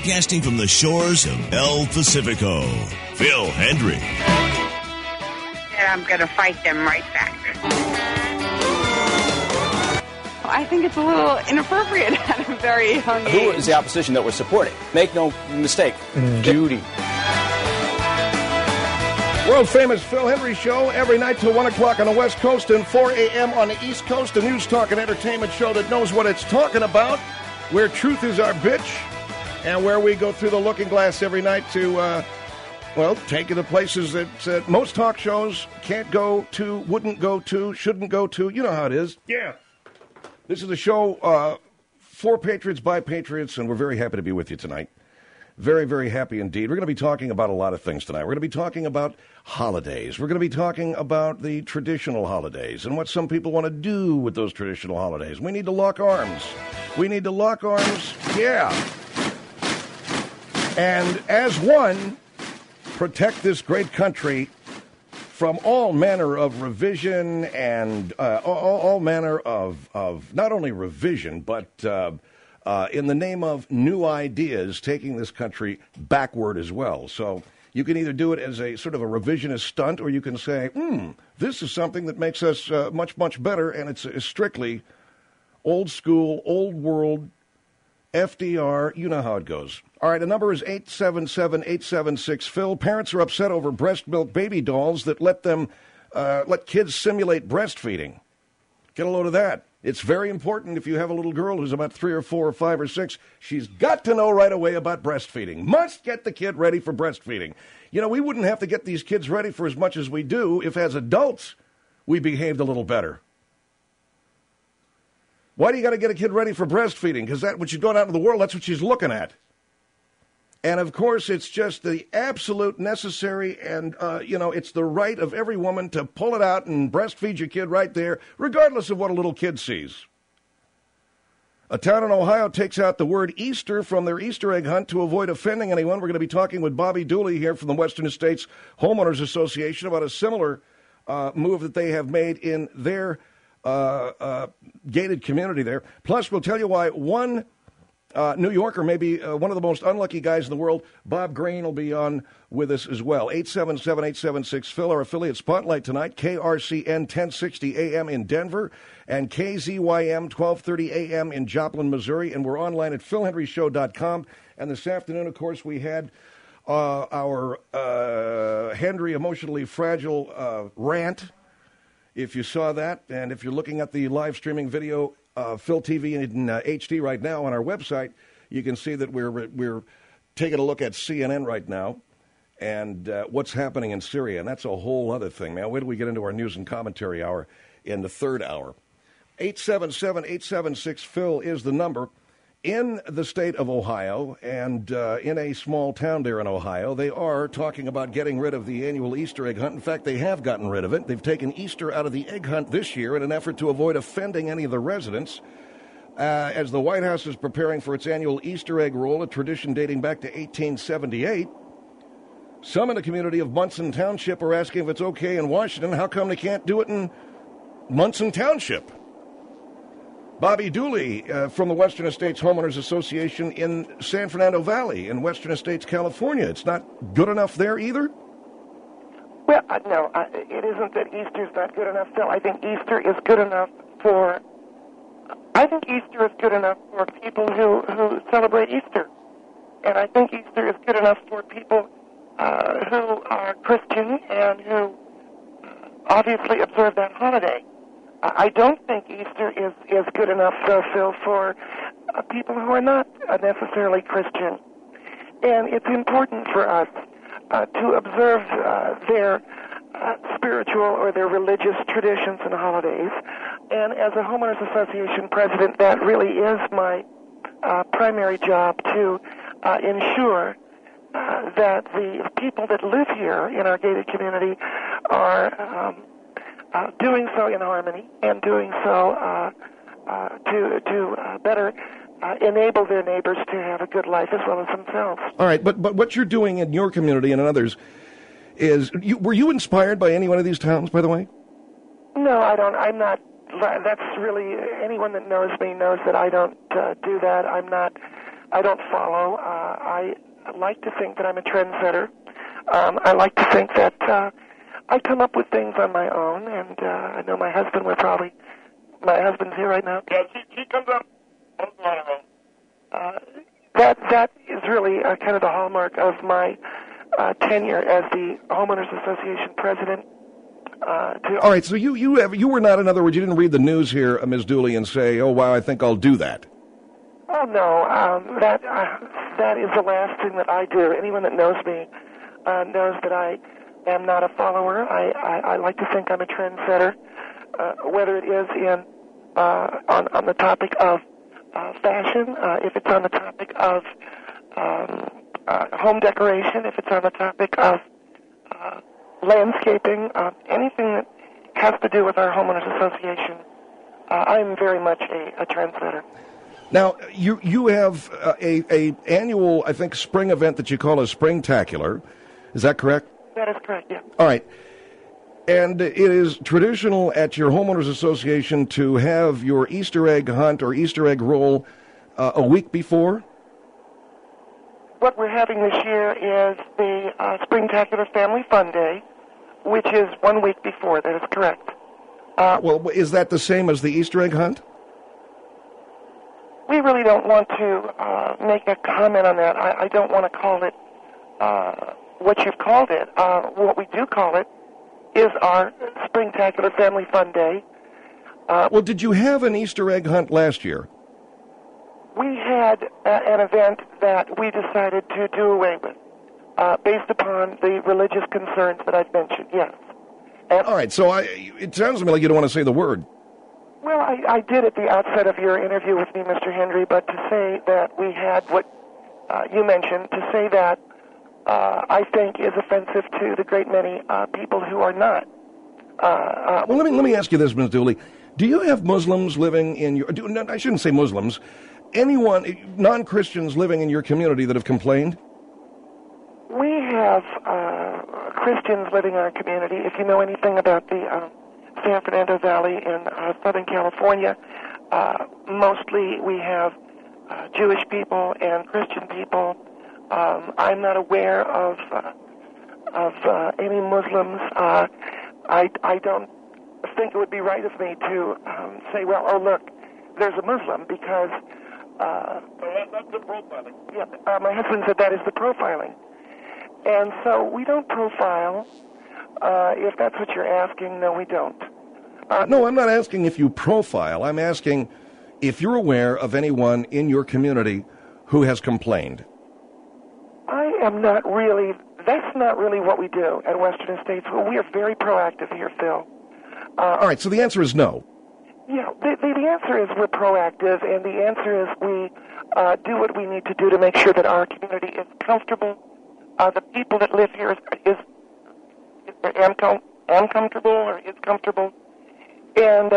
broadcasting from the shores of El Pacifico, Phil Hendry. And I'm going to fight them right back. I think it's a little inappropriate at a very young age. Who is the opposition that we're supporting? Make no mistake. Duty. World-famous Phil Hendry Show every night till 1 o'clock on the West Coast and 4 a.m. on the East Coast. A news, talk, and entertainment show that knows what it's talking about, where truth is our bitch, and where we go through the looking glass every night to, take you to places that most talk shows can't go to, wouldn't go to, shouldn't go to. You know how it is. Yeah. This is a show for Patriots, by Patriots, and we're very happy to be with you tonight. Very, very happy indeed. We're going to be talking about a lot of things tonight. We're going to be talking about holidays. We're going to be talking about the traditional holidays and what some people want to do with those traditional holidays. We need to lock arms. Yeah. And as one, protect this great country from all manner of revision and all manner of not only revision, but in the name of new ideas, taking this country backward as well. So you can either do it as a sort of a revisionist stunt, or you can say, this is something that makes us much, much better, and it's strictly old school, old world, FDR. You know how it goes. All right, the number is 877-876-PHIL. Parents are upset over breast milk baby dolls that let kids simulate breastfeeding. Get a load of that. It's very important if you have a little girl who's about 3 or 4 or 5 or 6. She's got to know right away about breastfeeding. Must get the kid ready for breastfeeding. You know, we wouldn't have to get these kids ready for as much as we do if as adults we behaved a little better. Why do you got to get a kid ready for breastfeeding? Because when she's going out into the world, that's what she's looking at. And, of course, it's just the absolute necessary and, it's the right of every woman to pull it out and breastfeed your kid right there, regardless of what a little kid sees. A town in Ohio takes out the word Easter from their Easter egg hunt to avoid offending anyone. We're going to be talking with Bobby Dooley here from the Western States Homeowners Association about a similar move that they have made in their gated community there. Plus, we'll tell you why one New Yorker, maybe one of the most unlucky guys in the world, Bob Green, will be on with us as well. 877-876-PHIL, our affiliate spotlight tonight, KRCN 1060 AM in Denver and KZYM 1230 AM in Joplin, Missouri. And we're online at philhendryshow.com. And this afternoon, of course, we had our Hendry Emotionally Fragile rant, if you saw that. And if you're looking at the live streaming video, Phil TV in HD right now on our website, you can see that we're taking a look at CNN right now and what's happening in Syria. And that's a whole other thing, man. Wait till we get into our news and commentary hour in the third hour. 877-876-PHIL is the number. In the state of Ohio and in a small town there in Ohio, they are talking about getting rid of the annual Easter egg hunt. In fact, they have gotten rid of it. They've taken Easter out of the egg hunt this year in an effort to avoid offending any of the residents. As the White House is preparing for its annual Easter egg roll, a tradition dating back to 1878, some in the community of Munson Township are asking if it's okay in Washington. How come they can't do it in Munson Township? Bobby Dooley from the Western Estates Homeowners Association in San Fernando Valley in Western Estates, California. It's not good enough there either? Well, no, it isn't that Easter's not good enough, Phil. I think Easter is good enough for people who celebrate Easter. And I think Easter is good enough for people who are Christian and who obviously observe that holiday. I don't think Easter is good enough, though, Phil, for people who are not necessarily Christian. And it's important for us to observe their spiritual or their religious traditions and holidays. And as a homeowners association president, that really is my primary job, to ensure that the people that live here in our gated community are doing so in harmony and doing so to better enable their neighbors to have a good life as well as themselves. All right, but what you're doing in your community and in others is, were you inspired by any one of these towns, by the way? No, I don't. I'm not. That's really, anyone that knows me knows that I don't do that. I don't follow. I like to think that I'm a trendsetter. I like to think that I come up with things on my own, and I know my husband would probably... My husband's here right now. Yeah, she comes up. That is really kind of the hallmark of my tenure as the Homeowners Association president. All right, so you were not, in other words, you didn't read the news here, Ms. Dooley, and say, oh, wow, I think I'll do that. Oh, no, that is the last thing that I do. Anyone that knows me knows that I am not a follower. I like to think I'm a trendsetter, whether it is on the topic of fashion, if it's on the topic of home decoration, if it's on the topic of landscaping, anything that has to do with our homeowners association. I'm very much a trendsetter. Now, you have a annual, I think, spring event that you call a Springtacular. Is that correct? That is correct, yeah. All right. And it is traditional at your homeowners association to have your Easter egg hunt or Easter egg roll a week before? What we're having this year is the Springtacular Family Fun Day, which is 1 week before. That is correct. Well, is that the same as the Easter egg hunt? We really don't want to make a comment on that. I don't want to call it what you've called it. What we do call it is our Springtacular Family Fun Day. Well, did you have an Easter egg hunt last year? We had an event that we decided to do away with, based upon the religious concerns that I've mentioned, yes. And all right, so it sounds to me like you don't want to say the word. Well, I did at the outset of your interview with me, Mr. Hendry, but to say that we had what you mentioned, to say that I think is offensive to the great many people who are not. Well, let me ask you this, Ms. Dooley. Do you have Muslims living in your... I shouldn't say Muslims. Anyone, non-Christians living in your community that have complained? We have Christians living in our community. If you know anything about the San Fernando Valley in Southern California, mostly we have Jewish people and Christian people. I'm not aware of any Muslims. I don't think it would be right of me to say, well, oh, look, there's a Muslim, because... that's the profiling. Yeah, my husband said that is the profiling. And so we don't profile. If that's what you're asking, no, we don't. No, I'm not asking if you profile. I'm asking if you're aware of anyone in your community who has complained. I am not really. That's not really what we do at Western Estates. We are very proactive here, Phil. All right, so the answer is no. Yeah, the answer is we're proactive, and the answer is we do what we need to do to make sure that our community is comfortable. The people that live here am comfortable or is comfortable, and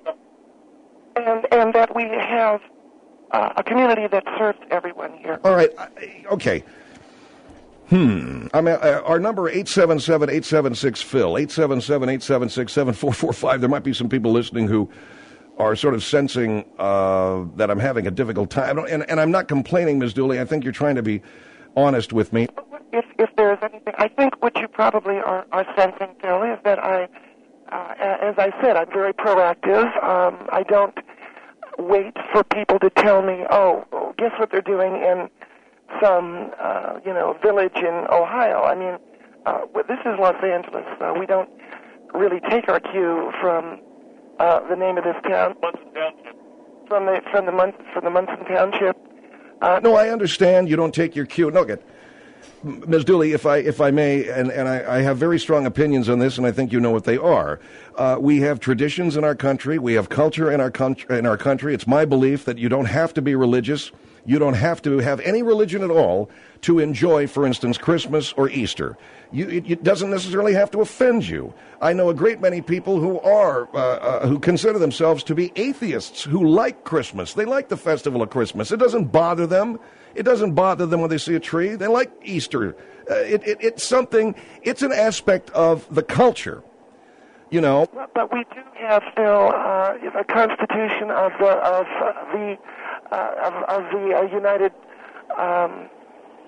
that we have a community that serves everyone here. All right, okay. I mean, our number 877-876-PHIL, 877-876-7445. There might be some people listening who are sort of sensing that I'm having a difficult time. And I'm not complaining, Ms. Dooley. I think you're trying to be honest with me. If there's anything, I think what you probably are sensing, Phil, is that as I said, I'm very proactive. I don't wait for people to tell me, oh, guess what they're doing in some, village in Ohio. I mean, this is Los Angeles. We don't really take our cue from the name of this town. Munson Township. From the Munson Township. No, I understand you don't take your cue. No, good. Ms. Dooley, if I may, and I have very strong opinions on this, and I think you know what they are. We have traditions in our country. We have culture in our country. It's my belief that you don't have to be religious. You don't have to have any religion at all to enjoy, for instance, Christmas or Easter. It doesn't necessarily have to offend you. I know a great many people who who consider themselves to be atheists, who like Christmas. They like the festival of Christmas. It doesn't bother them. It doesn't bother them when they see a tree. They like Easter. It's something. It's an aspect of the culture, you know. But we do have still a constitution of the United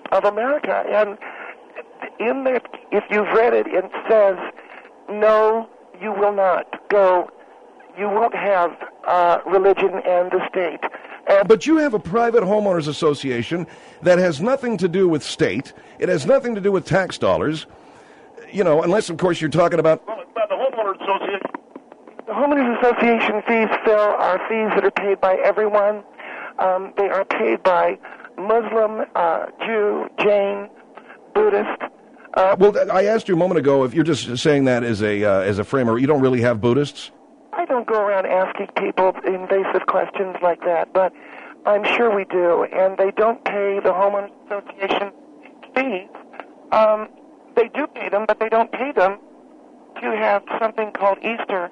of America. And in that, if you've read it, it says, no, you will not go. You won't have religion and the state. But you have a private homeowners association that has nothing to do with state. It has nothing to do with tax dollars. You know, unless, of course, you're talking about... Well, it's about the homeowners association. The homeowners association fees, Phil, are fees that are paid by everyone. They are paid by Muslim, Jew, Jain, Buddhist. Well, I asked you a moment ago if you're just saying that as a framer. You don't really have Buddhists? I don't go around asking people invasive questions like that, but I'm sure we do. And they don't pay the homeowners association fees. They do pay them, but they don't pay them to have something called Easter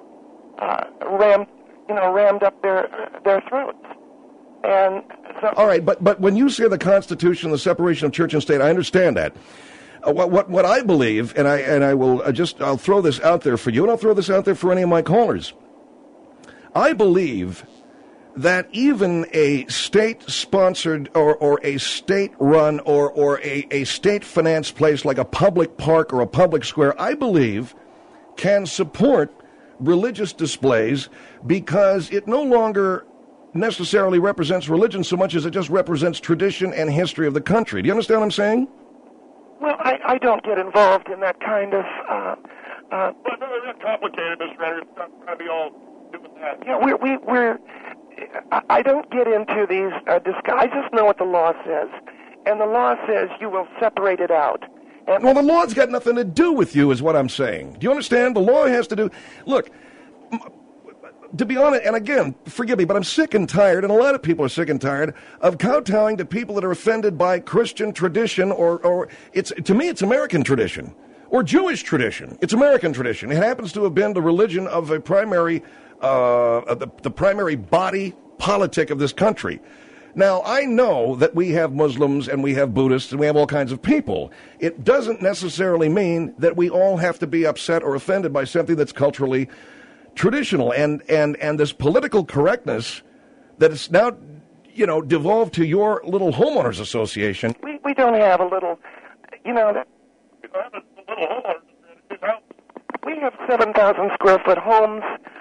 rammed up their throats. And so, all right, but when you say the Constitution, the separation of church and state, I understand that. What I believe, and I will I'll throw this out there for you, and I'll throw this out there for any of my callers. I believe that even a state-sponsored or a state-run or a state-financed place like a public park or a public square, I believe, can support religious displays because it no longer necessarily represents religion so much as it just represents tradition and history of the country. Do you understand what I'm saying? Well, I don't get involved in that kind of... But it's complicated, Mr. Renner. It's not going to be all do with that. Yeah, we're I don't get into these I just know what the law says. And the law says you will separate it out. And well, the law's got nothing to do with you, is what I'm saying. Do you understand? The law has to do... Look, to be honest, and again, forgive me, but I'm sick and tired, and a lot of people are sick and tired, of kowtowing to people that are offended by Christian tradition or to me, it's American tradition. Or Jewish tradition. It's American tradition. It happens to have been the religion of a primary... the primary body politic of this country. Now, I know that we have Muslims and we have Buddhists and we have all kinds of people. It doesn't necessarily mean that we all have to be upset or offended by something that's culturally traditional. And this political correctness that is now, devolved to your little homeowners association. We don't have a little, We don't have a little homeowners in his house. We have 7,000 square foot homes.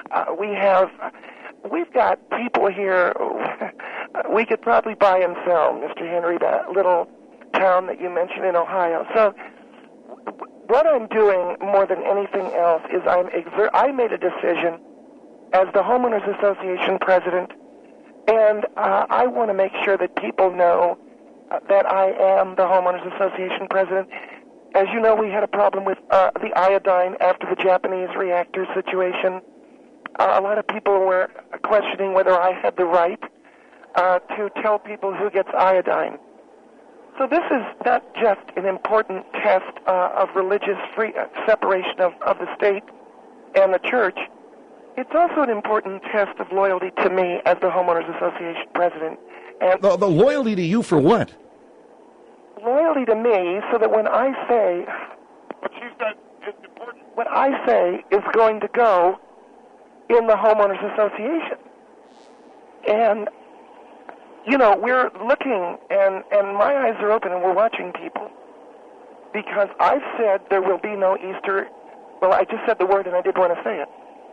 We've got people here. We could probably buy and sell, Mr. Henry, that little town that you mentioned in Ohio. So what I'm doing more than anything else is I made a decision as the Homeowners Association president, and I want to make sure that people know that I am the Homeowners Association president. As you know, we had a problem with the iodine after the Japanese reactor situation. A lot of people were questioning whether I had the right to tell people who gets iodine. So this is not just an important test of religious separation of the state and the church. It's also an important test of loyalty to me as the Homeowners Association president. And the loyalty to you for what? Loyalty to me so that when I say... What she said is important. What I say is going to go in the Homeowners Association. And, we're looking, and my eyes are open, and we're watching people. Because I've said there will be no Easter. Well, I just said the word, and I did want to say it.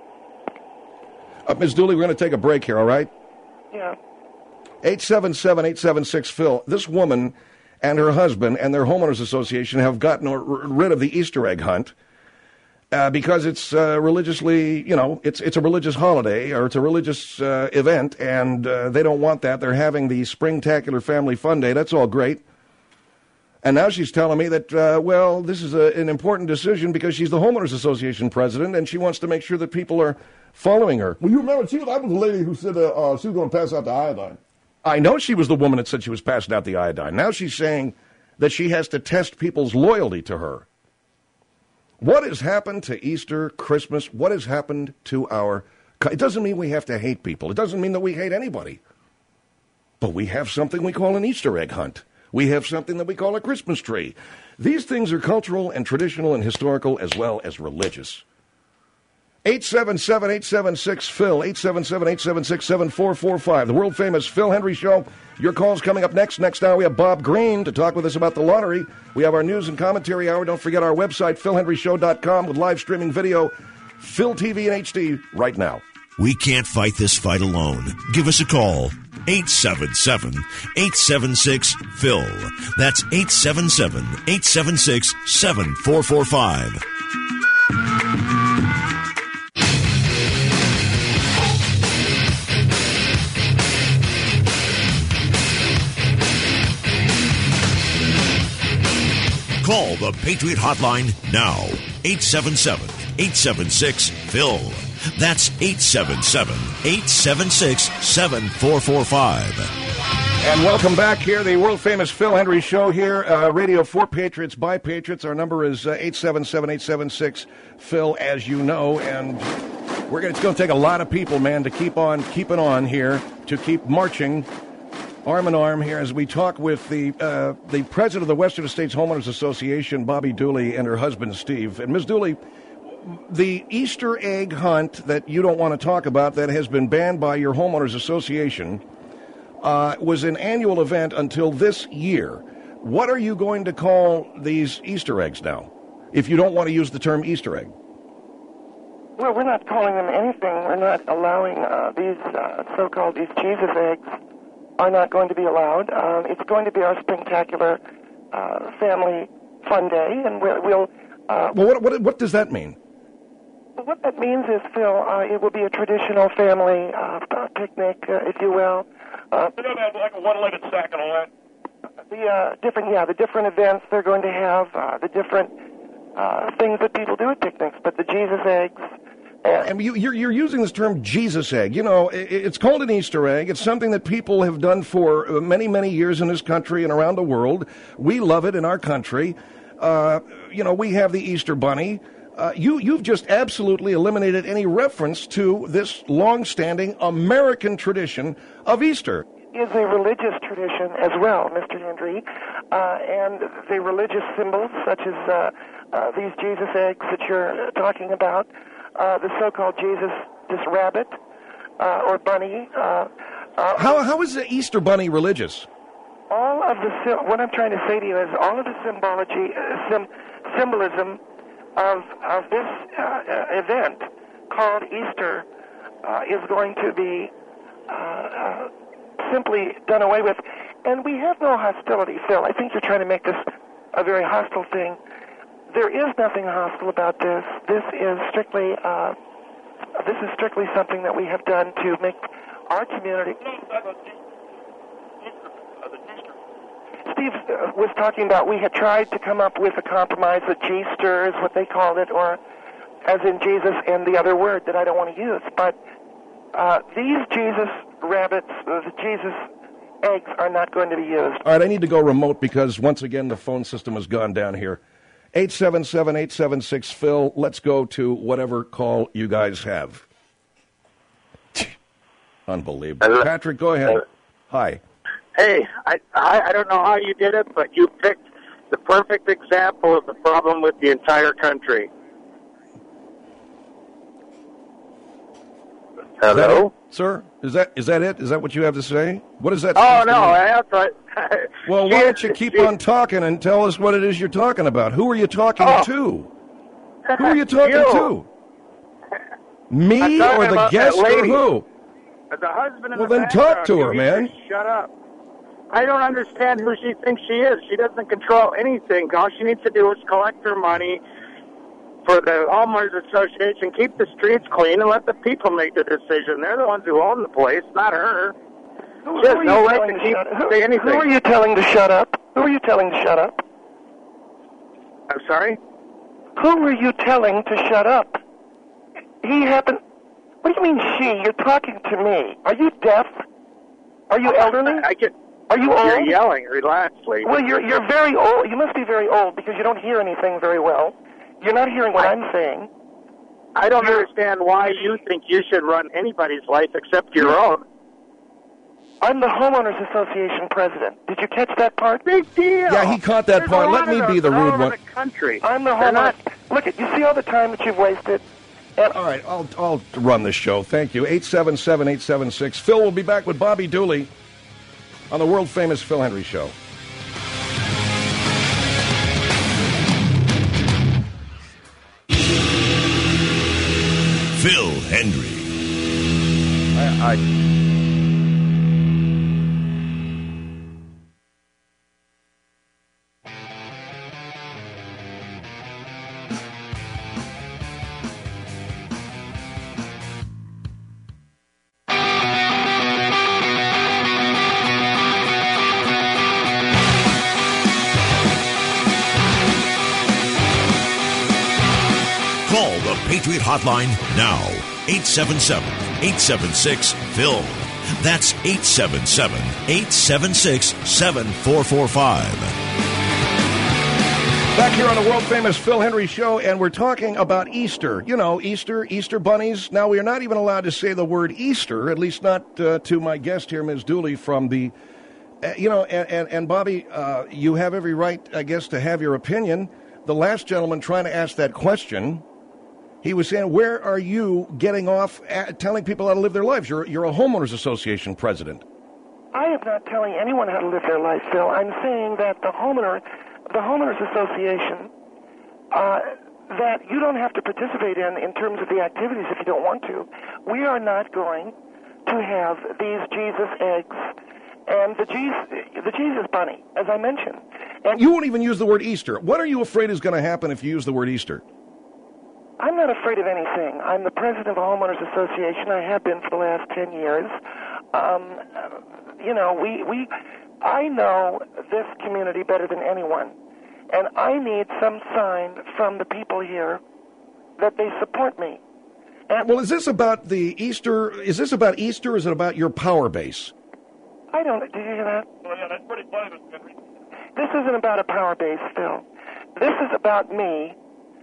Ms. Dooley, we're going to take a break here, all right? Yeah. 877-876-PHIL. This woman and her husband and their homeowners association have gotten rid of the Easter egg hunt because it's religiously, it's a religious holiday or it's a religious event, and they don't want that. They're having the Springtacular Family Fun Day. That's all great. And now she's telling me that, this is an important decision because she's the homeowners association president and she wants to make sure that people are following her. Well, you remember, I was the lady who said she was going to pass out the iodine. I know she was the woman that said she was passing out the iodine. Now she's saying that she has to test people's loyalty to her. What has happened to Easter, Christmas? What has happened to our... It doesn't mean we have to hate people. It doesn't mean that we hate anybody. But we have something we call an Easter egg hunt. We have something that we call a Christmas tree. These things are cultural and traditional and historical as well as religious. 877-876-PHIL, 877-876-7445. The world-famous Phil Hendrie Show. Your call's coming up next. Next hour, we have Bob Green to talk with us about the lottery. We have our news and commentary hour. Don't forget our website, philhendrieshow.com, with live streaming video, Phil TV and HD right now. We can't fight this fight alone. Give us a call. 877-876-PHIL. That's 877-876-7445. Call the Patriot Hotline now. 877-876-PHIL. That's 877-876-7445. And welcome back here, the world-famous Phil Hendrie Show here, radio for Patriots, by Patriots. Our number is 877-876-PHIL, as you know, and it's going to take a lot of people, man, to keep on keeping on here, to keep marching arm in arm here as we talk with the president of the Western States Homeowners Association, Bobby Dooley, and her husband, Steve. And Ms. Dooley, the Easter egg hunt that you don't want to talk about that has been banned by your homeowners association was an annual event until this year. What are you going to call these Easter eggs now, if you don't want to use the term Easter egg? Well, we're not calling them anything. We're not allowing these so-called Jesus eggs are not going to be allowed. It's going to be our spectacular family fun day, and we'll well, what does that mean? What that means is, Phil, it will be a traditional family picnic, if you will. Like a one-legged sack and all that. The different events they're going to have, the different things that people do at picnics, but the Jesus eggs. And you're using this term Jesus egg. You know, it's called an Easter egg. It's something that people have done for many, many years in this country and around the world. We love it in our country. We have the Easter Bunny. You've just absolutely eliminated any reference to this long-standing American tradition of Easter. Is a religious tradition as well, Mr. Hendrie, and the religious symbols such as these Jesus eggs that you're talking about, the so-called Jesus rabbit or bunny. How is the Easter Bunny religious? All of what I'm trying to say to you is all of the symbolism of this event called Easter is going to be simply done away with. And we have no hostility, Phil. I think you're trying to make this a very hostile thing. There is nothing hostile about this. This is strictly something that we have done to make our community. Steve was talking about we had tried to come up with a compromise, a G-ster is what they called it, or as in Jesus and the other word that I don't want to use. But these Jesus rabbits, the Jesus eggs are not going to be used. All right, I need to go remote because once again the phone system has gone down here. 877-876-PHIL. Let's go to whatever call you guys have. Unbelievable. Hello. Patrick, go ahead. Hi. Hey, I don't know how you did it, but you picked the perfect example of the problem with the entire country. Hello? Sir, is that it? Is that what you have to say? What is that? Oh, no, that's right. Well, why don't you keep on talking and tell us what it is you're talking about? Who are you talking to? Who are you talking to? Me or the guest or who? The husband. Well, then talk to her, man. Shut up. I don't understand who she thinks she is. She doesn't control anything. All she needs to do is collect her money for the Homeowners Association, keep the streets clean, and let the people make the decision. They're the ones who own the place, not her. She has no right to say anything. Who are you telling to shut up? Who are you telling to shut up? I'm sorry? Who were you telling to shut up? He happened... What do you mean she? You're talking to me. Are you deaf? Are you elderly? Are you old? You're yelling. Relax, lady. Well, you're very old. You must be very old because you don't hear anything very well. You're not hearing what I'm saying. I don't understand why you think you should run anybody's life except your own. I'm the Homeowners Association president. Did you catch that part? Big deal. Yeah, he caught that part. Let me be the rude one. The country. I'm the homeowner. Look, you see all the time that you've wasted? All right, I'll run the show. Thank you. 877-876. Phil will be back with Bobby Dooley on the world-famous Phil Hendry Show. Phil Hendry. Call the Patriot Hotline now. 877-876-PHIL. That's 877-876-7445. Back here on the world-famous Phil Hendry Show, and we're talking about Easter. You know, Easter bunnies. Now, we are not even allowed to say the word Easter, at least not to my guest here, Ms. Dooley, from the... and Bobby, you have every right, I guess, to have your opinion. The last gentleman trying to ask that question... He was saying, where are you getting off telling people how to live their lives? You're a homeowners association president. I am not telling anyone how to live their life, Phil. I'm saying that the homeowners association, that you don't have to participate in terms of the activities if you don't want to. We are not going to have these Jesus eggs and the Jesus bunny, as I mentioned. And you won't even use the word Easter. What are you afraid is going to happen if you use the word Easter? I'm not afraid of anything. I'm the president of the Homeowners Association. I have been for the last 10 years. I know this community better than anyone, and I need some sign from the people here that they support me. Well, is this about the Easter? Is this about Easter, or is it about your power base? I don't. Did you hear that? Oh, yeah, that's pretty funny, Mr. Henry. This isn't about a power base, Phil. This is about me.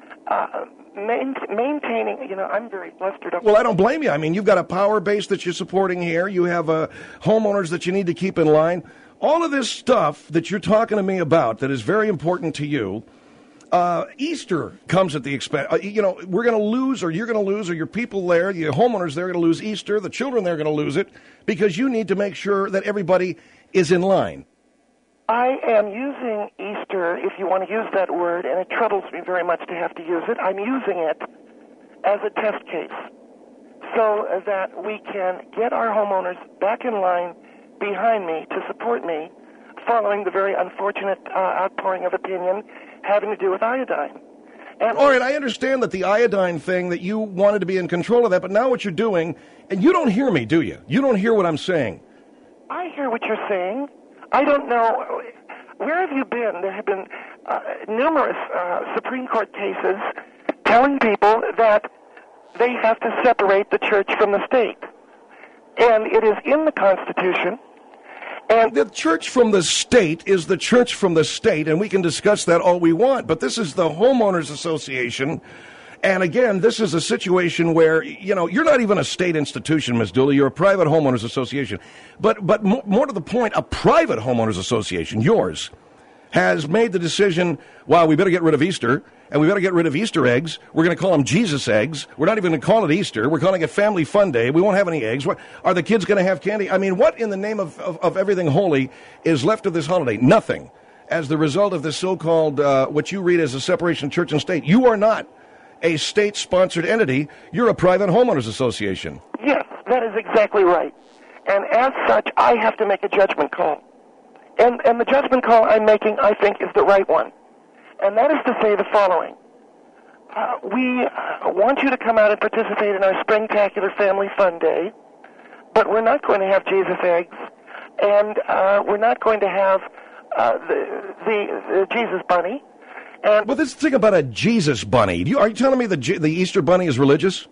Maintaining, I'm very flustered up. Well, I don't blame you. I mean, you've got a power base that you're supporting here. You have homeowners that you need to keep in line. All of this stuff that you're talking to me about that is very important to you, Easter comes at the expense. We're going to lose, or you're going to lose, or your people there, your homeowners, they're going to lose Easter. The children, they're going to lose it because you need to make sure that everybody is in line. I am using Easter, if you want to use that word, and it troubles me very much to have to use it. I'm using it as a test case so that we can get our homeowners back in line behind me to support me following the very unfortunate outpouring of opinion having to do with iodine. And all right, I understand that the iodine thing, that you wanted to be in control of that, but now what you're doing, and you don't hear me, do you? You don't hear what I'm saying. I hear what you're saying. I don't know. Where have you been? There have been numerous Supreme Court cases telling people that they have to separate the church from the state. And it is in the Constitution. And the church from the state is the church from the state, and we can discuss that all we want. But this is the Homeowners Association. And again, this is a situation where, you're not even a state institution, Ms. Dooley. You're a private homeowners association. But more to the point, a private homeowners association, yours, has made the decision, wow, we better get rid of Easter, and we better get rid of Easter eggs. We're going to call them Jesus eggs. We're not even going to call it Easter. We're calling it Family Fun Day. We won't have any eggs. Are the kids going to have candy? I mean, what in the name of everything holy is left of this holiday? Nothing. As the result of this so-called, what you read as a separation of church and state. You are not a state-sponsored entity. You're a private homeowners association. Yes, that is exactly right. And as such, I have to make a judgment call. And the judgment call I'm making, I think, is the right one. And that is to say the following. We want you to come out and participate in our Springtacular Family Fun Day, but we're not going to have Jesus eggs, and we're not going to have the Jesus bunny. Well, this thing about a Jesus bunny, are you telling me the Easter bunny is religious?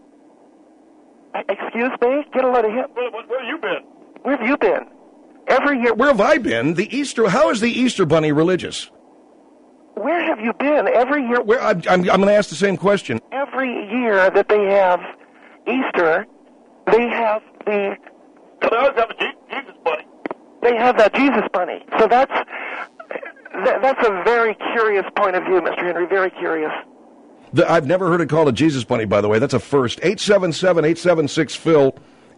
Excuse me? Get a load of him. Where have you been? Where have you been? Every year. Where have I been? How is the Easter bunny religious? Where have you been? Every year. I'm going to ask the same question. Every year that they have Easter, they have the... They always have a Jesus bunny. They have that Jesus bunny. So that's a very curious point of view, Mr. Henry, very curious. I've never heard it called a Jesus bunny, by the way. That's a first. 877-876-PHIL.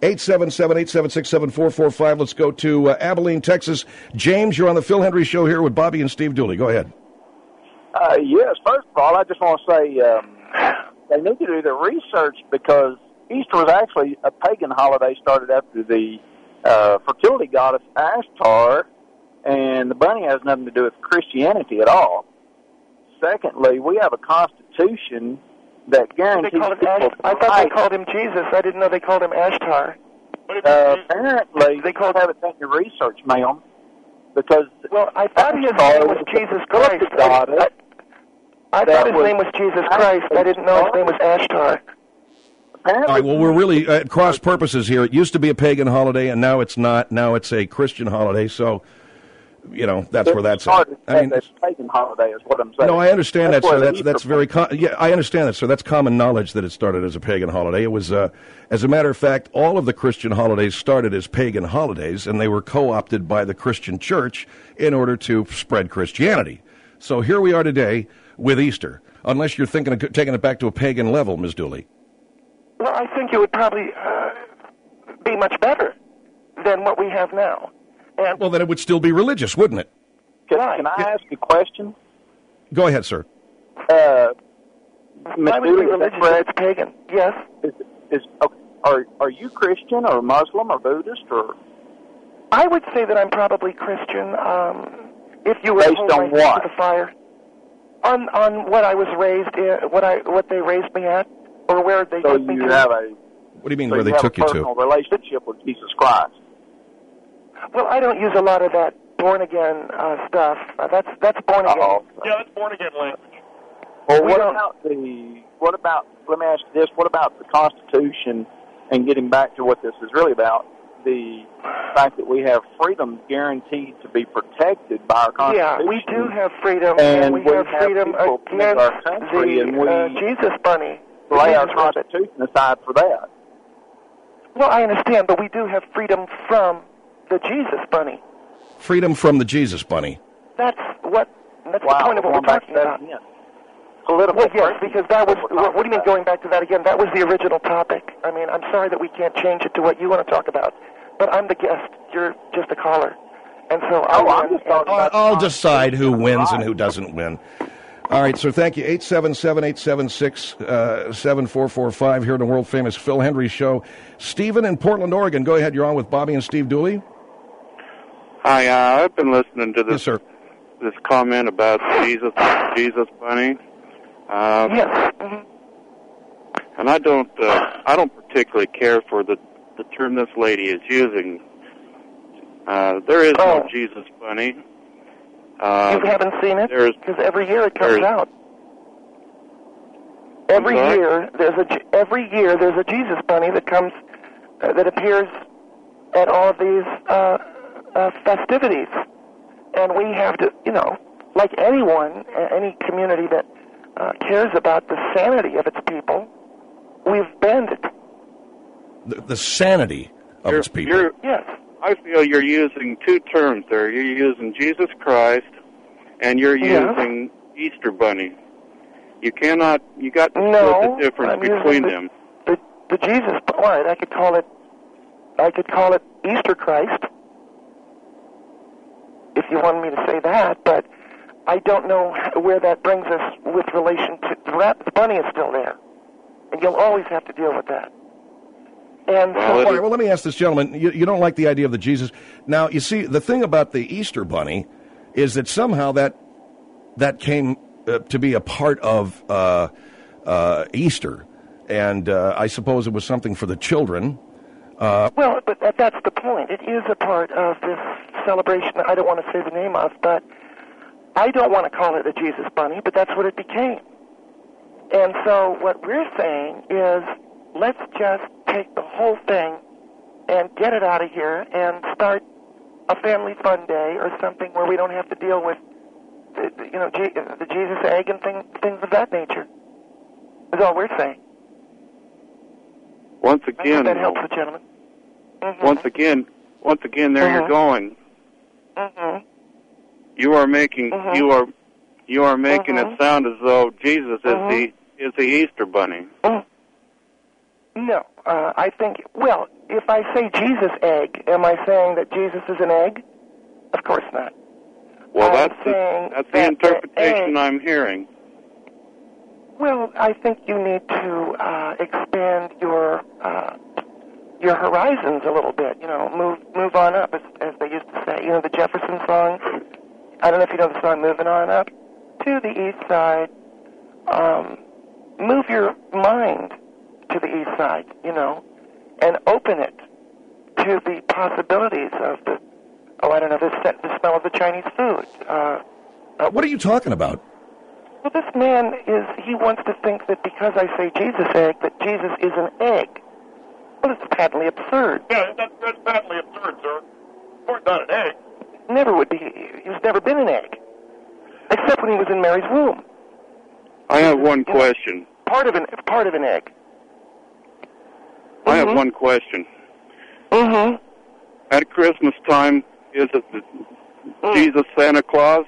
877-876-7445. Let's go to Abilene, Texas. James, you're on the Phil Hendry Show here with Bobby and Steve Dooley. Go ahead. Yes, first of all, I just want to say they need to do the research because Easter was actually a pagan holiday started after the fertility goddess Ashtar, and the bunny has nothing to do with Christianity at all. Secondly, we have a constitution that guarantees people I thought they called him Jesus. I didn't know they called him Ashtar. Apparently, they haven't done your research, ma'am. Because I thought his name was Jesus Christ. I thought his name was Jesus Christ. I didn't know his name was Ashtar. All right, well, we're really at cross purposes here. It used to be a pagan holiday, and now it's not. Now it's a Christian holiday, so, you know, that's where that's at. I mean, it's a pagan holiday is what I'm saying. No, I understand that, sir. That's very yeah, I understand that, sir. That's common knowledge that it started as a pagan holiday. It was, as a matter of fact, all of the Christian holidays started as pagan holidays, and they were co-opted by the Christian church in order to spread Christianity. So here we are today with Easter, unless you're thinking of taking it back to a pagan level, Ms. Dooley. Well, I think it would probably be much better than what we have now. And well, then it would still be religious, wouldn't it? Can I ask a question? Go ahead, sir. Why would it be religious if it's pagan? Yes. Are you Christian or Muslim or Buddhist or? I would say that I'm probably Christian. If you were based on what? To the fire, on what I was raised in, what they raised me at. Or where they took me to. What do you mean, where they took you to? So you have a personal relationship with Jesus Christ. Well, I don't use a lot of that born-again stuff. That's born-again. Yeah, that's born-again language. Well, what about, let me ask you this, what about the Constitution and getting back to what this is really about, the fact that we have freedom guaranteed to be protected by our Constitution? Yeah, we do have freedom, and we have freedom against our country, the Jesus bunny. Lay our Constitution aside for that. Well, I understand, but we do have freedom from the Jesus bunny. Freedom from the Jesus bunny. That's the point of what we're talking about. Political. Well, yes, because that was. What do you mean going back to that again? That was the original topic. I mean, I'm sorry that we can't change it to what you want to talk about, but I'm the guest. You're just a caller, and so I'll decide who wins and who doesn't win. All right, sir, thank you. 877-876-7445 here on the world-famous Phil Hendry Show. Stephen in Portland, Oregon. Go ahead. You're on with Bobby and Steve Dooley. Hi, I've been listening to this, yes, sir. This comment about Jesus bunny. Yes. And I don't particularly care for the term this lady is using. There is no Jesus bunny. You haven't seen it? Because every year it comes out. Every year there's a Jesus bunny that comes that appears at all of these festivities, and we have to, like anyone, any community that cares about the sanity of its people, we've banned it. The sanity of its people. Yes. I feel you're using two terms there. You're using Jesus Christ, and you're using Easter Bunny. You got to split the difference between them. The Jesus, all right, I could call it Easter Christ, if you wanted me to say that, but I don't know where that brings us with relation to the bunny is still there, and you'll always have to deal with that. And all right, well, let me ask this gentleman. You don't like the idea of the Jesus. Now, you see, the thing about the Easter bunny is that somehow that came to be a part of Easter, and I suppose it was something for the children. Well, but that's the point. It is a part of this celebration. I don't want to say the name of, but I don't want to call it a Jesus bunny, but that's what it became. And so what we're saying is, let's just take the whole thing and get it out of here and start a family fun day or something where we don't have to deal with, the Jesus egg and things of that nature. That's all we're saying. Once again, that helps the gentleman. Mm-hmm. Once again, there you're going. Mm-hmm. You are making it sound as though Jesus is the Easter Bunny. No, I think, well, if I say Jesus egg, am I saying that Jesus is an egg? Of course not. Well, that's the interpretation I'm hearing. Well, I think you need to expand your horizons a little bit. You know, move on up, as they used to say. You know, the Jefferson song. I don't know if you know the song "Moving On Up" to the East Side. Move your mind to the East Side. You know, and open it to the possibilities of the the smell of the Chinese food. What are you talking about? Well, this man he wants to think that because I say Jesus egg, that Jesus is an egg. Well, it's patently absurd. Yeah, that's patently absurd, sir. Of course not an egg. Never would be. He's never been an egg. Except when he was in Mary's womb. I have one question. Part of an egg. I have one question. Mm-hmm. At Christmas time, is it Jesus Santa Claus?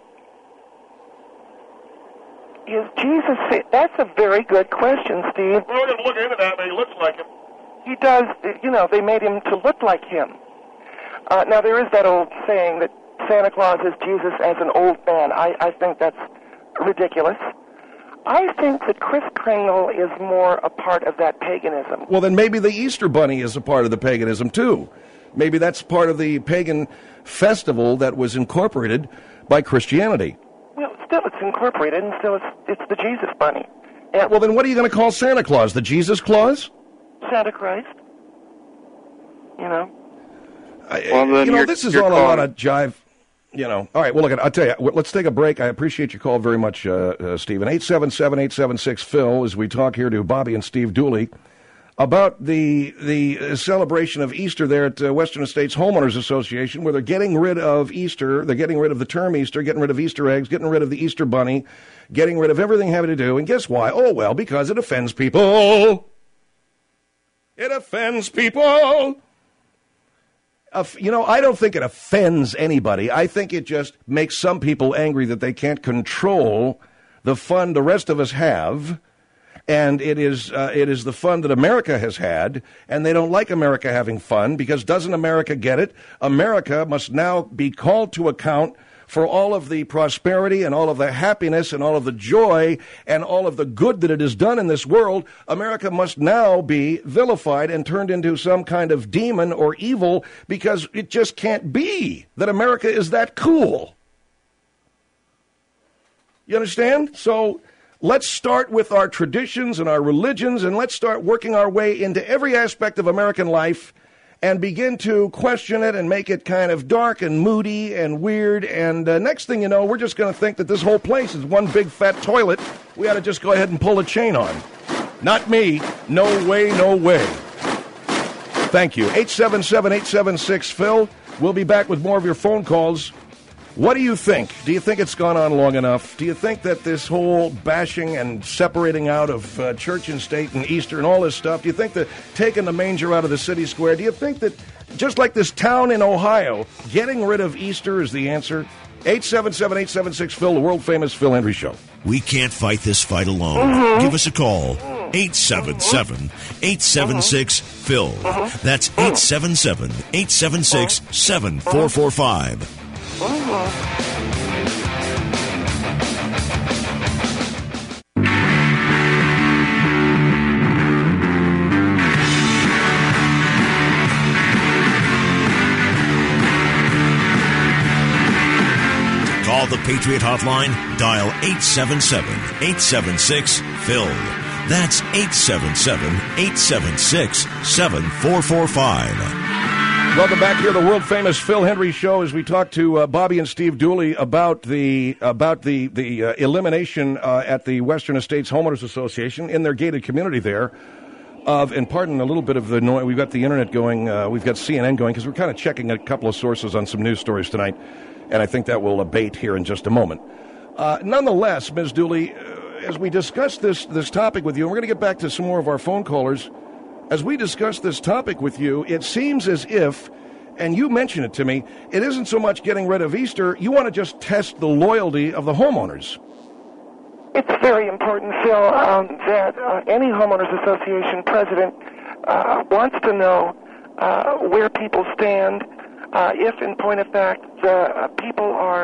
Is Jesus... That's a very good question, Steve. Well, we're going to look into that, but he looks like him. He does, they made him to look like him. Now, there is that old saying that Santa Claus is Jesus as an old man. I think that's ridiculous. I think that Kris Kringle is more a part of that paganism. Well, then maybe the Easter Bunny is a part of the paganism, too. Maybe that's part of the pagan festival that was incorporated by Christianity. Well, still it's incorporated, and still it's the Jesus Bunny. And well, then what are you going to call Santa Claus? The Jesus Claus? Santa Christ. You know? This is all a lot of jive. You know. All right, well, look, I'll tell you, let's take a break. I appreciate your call very much, Stephen. 877-876-PHIL as we talk here to Bobby and Steve Dooley about the celebration of Easter there at Western Estates Homeowners Association, where they're getting rid of Easter, they're getting rid of the term Easter, getting rid of Easter eggs, getting rid of the Easter Bunny, getting rid of everything having to do, and guess why? Oh, well, because it offends people. It offends people. I don't think it offends anybody. I think it just makes some people angry that they can't control the fun the rest of us have. And it is the fun that America has had, and they don't like America having fun because doesn't America get it? America must now be called to account for all of the prosperity and all of the happiness and all of the joy and all of the good that it has done in this world. America must now be vilified and turned into some kind of demon or evil because it just can't be that America is that cool. You understand? So let's start with our traditions and our religions, and let's start working our way into every aspect of American life and begin to question it and make it kind of dark and moody and weird. And next thing you know, we're just going to think that this whole place is one big fat toilet. We ought to just go ahead and pull a chain on. Not me. No way, no way. Thank you. 877-876-PHIL. We'll be back with more of your phone calls. What do you think? Do you think it's gone on long enough? Do you think that this whole bashing and separating out of church and state and Easter and all this stuff, do you think that taking the manger out of the city square, do you think that just like this town in Ohio, getting rid of Easter is the answer? 877-876-PHIL, the world-famous Phil Hendrie Show. We can't fight this fight alone. Give us a call. 877-876-PHIL. That's 877-876-7445. Call the Patriot Hotline. Dial 877-876-PHIL. That's 877-876-7445. Welcome back here to the world-famous Phil Hendrie Show as we talk to Bobby and Steve Dooley about the elimination at the Western Estates Homeowners Association in their gated community there and pardon a little bit of the noise. We've got the internet going. We've got CNN going because we're kind of checking a couple of sources on some news stories tonight, and I think that will abate here in just a moment. Nonetheless, Ms. Dooley, as we discuss this topic with you, and we're going to get back to some more of our phone callers. As we discuss this topic with you, it seems as if, and you mentioned it to me, it isn't so much getting rid of Easter. You want to just test the loyalty of the homeowners. It's very important, Phil, that any homeowners association president wants to know where people stand. If, in point of fact, the people are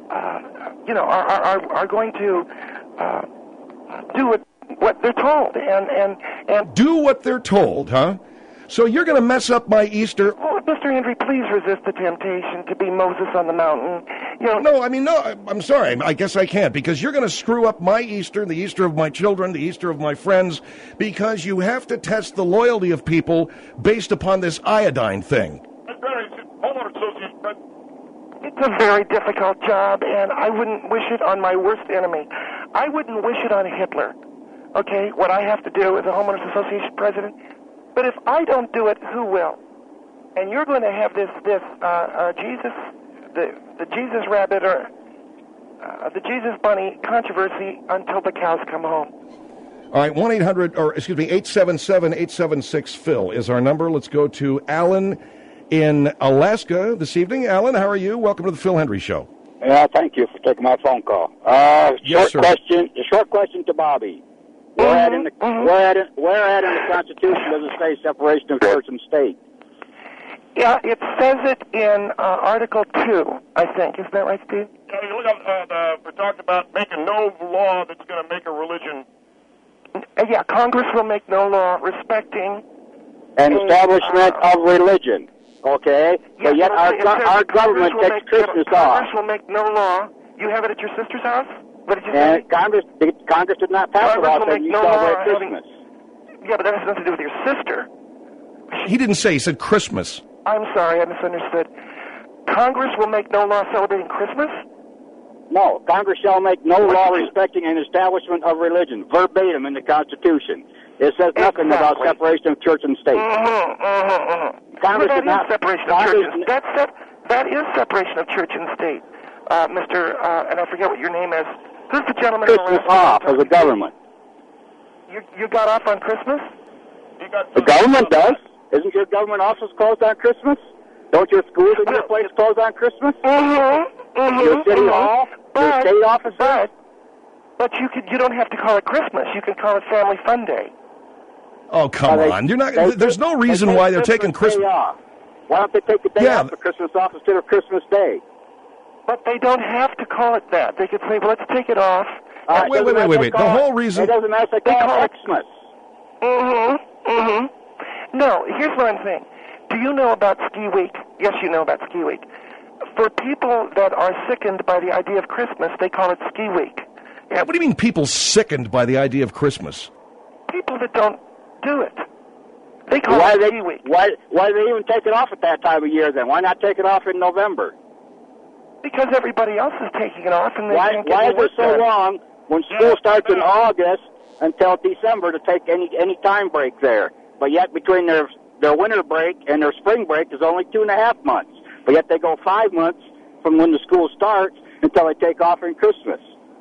going to do what they're told, and do what they're told, huh? So you're going to mess up my Easter? Oh, Mr. Henry, please resist the temptation to be Moses on the mountain. No, I'm sorry. I guess I can't, because you're going to screw up my Easter, the Easter of my children, the Easter of my friends, because you have to test the loyalty of people based upon this iodine thing. It's a very difficult job, and I wouldn't wish it on my worst enemy. I wouldn't wish it on Hitler, okay, what I have to do as a homeowners association president. But if I don't do it, who will? And you're going to have this Jesus, the Jesus rabbit or the Jesus bunny controversy until the cows come home. All right, 877-876-Phil is our number. Let's go to Alan in Alaska this evening. Alan, how are you? Welcome to the Phil Hendry Show. Yeah, thank you for taking my phone call. Yes, sir. Short question to Bobby. Where at in the Constitution does it say separation of church and state? Yeah, it says it in Article 2, I think. Isn't that right, Steve? Yeah, you look up, we're talking about making no law that's going to make a religion. Yeah, Congress will make no law respecting an establishment of religion. Okay? Yeah, but yet our government takes Christmas off. Congress will make no law. You have it at your sister's house? What did you say? Congress did not pass it off, and you celebrate Christmas. Yeah, but that has nothing to do with your sister. He didn't say. He said Christmas. I'm sorry, I misunderstood. Congress will make no law celebrating Christmas? No, Congress shall make no law respecting an establishment of religion, verbatim in the Constitution. It says nothing about separation of church and state. Congress well, did not. Separation of church and that is separation of church and state, Mr. And I forget what your name is. Who's the gentleman? Christmas off as a government. You got off on Christmas? The government does. Isn't your government office closed on Christmas? Don't your schools and your place close on Christmas? Your city hall, your state offices. But you don't have to call it Christmas. You can call it Family Fun Day. Oh, come on! You're not. There's no reason why they're taking Christmas off. Why don't they take the day off for Christmas off instead of Christmas Day? But they don't have to call it that. They could say, well, let's take it off. Wait. The whole reason... It doesn't matter if they call it Xmas. No, here's what I'm saying. Do you know about Ski Week? Yes, you know about Ski Week. For people that are sickened by the idea of Christmas, they call it Ski Week. Yeah, what do you mean people sickened by the idea of Christmas? People that don't do it. They call it Ski Week. Why do they even take it off at that time of year then? Why not take it off in November? Because everybody else is taking it off, and they can't get why is it so long when school starts in August until December to take any time break there? But yet between their winter break and their spring break is only 2.5 months. But yet they go 5 months from when the school starts until they take off in Christmas.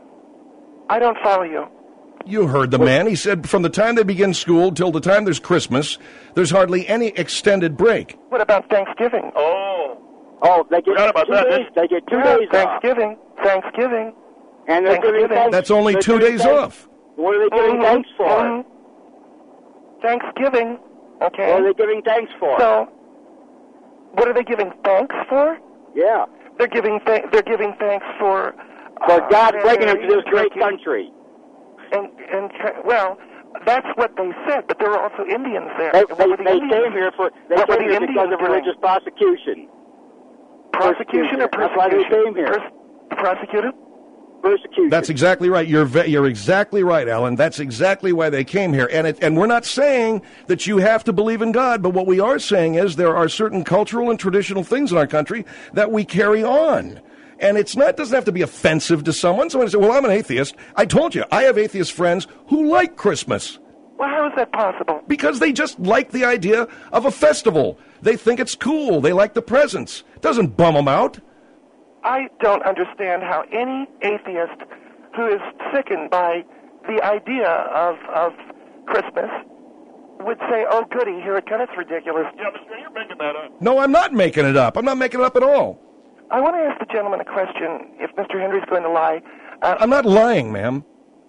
I don't follow you. You heard the man. He said from the time they begin school till the time there's Christmas, there's hardly any extended break. What about Thanksgiving? Oh, they get 2 days. They get 2 days Thanksgiving. off. Thanksgiving. And they're giving thanks. That's only 2 days off. What are they giving thanks for? Thanksgiving. Okay. What are they giving thanks for? So, what are they giving thanks for? Yeah. They're giving thanks for God bringing them to this great country. And well, that's what they said, but there were also Indians there. They came here because of religious prosecution. Prosecution or persecution? That's why they came here. Prosecuted? Persecution. That's exactly right. You're exactly right, Alan. That's exactly why they came here. And we're not saying that you have to believe in God, but what we are saying is there are certain cultural and traditional things in our country that we carry on. And it doesn't have to be offensive to someone. Someone say, well, I'm an atheist. I told you, I have atheist friends who like Christmas. Well, how is that possible? Because they just like the idea of a festival. They think it's cool. They like the presents. It doesn't bum them out. I don't understand how any atheist who is sickened by the idea of Christmas would say, oh, goody, here it comes, it's ridiculous. Yeah, but you're making that up. No, I'm not making it up. I'm not making it up at all. I want to ask the gentleman a question, if Mr. Henry's going to lie. I'm not lying, ma'am.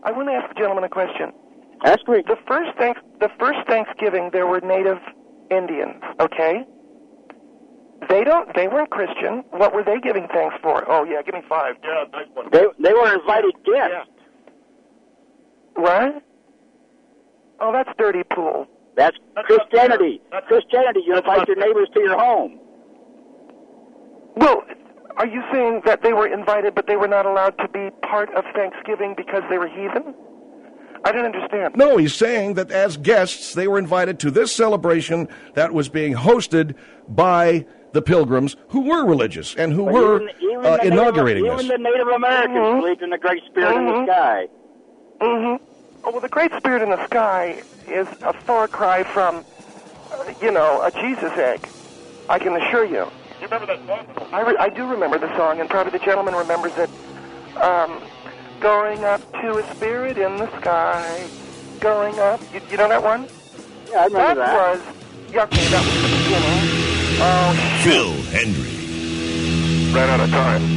I want to ask the gentleman a question. Ask me. The first Thanksgiving, there were Native Indians, okay? They weren't Christian. What were they giving thanks for? Oh, yeah, give me 5. Yeah, nice one. They were invited guests. What? Oh, that's dirty pool. That's Christianity. Christianity, you invite your neighbors to your home. Well, are you saying that they were invited but they were not allowed to be part of Thanksgiving because they were heathen? I didn't understand. No, he's saying that as guests, they were invited to this celebration that was being hosted by the Pilgrims, who were religious and who were inaugurating this. Even the Native Americans believed in the Great Spirit in the sky. Mm-hmm. Oh, well, the Great Spirit in the sky is a far cry from, a Jesus egg. I can assure you. You remember that song? I do remember the song, and probably the gentleman remembers it. Going up to a spirit in the sky. Going up. You know that one? Yeah, I remember that. Okay, that was the beginning. Oh, Phil Hendrie. Ran out of time.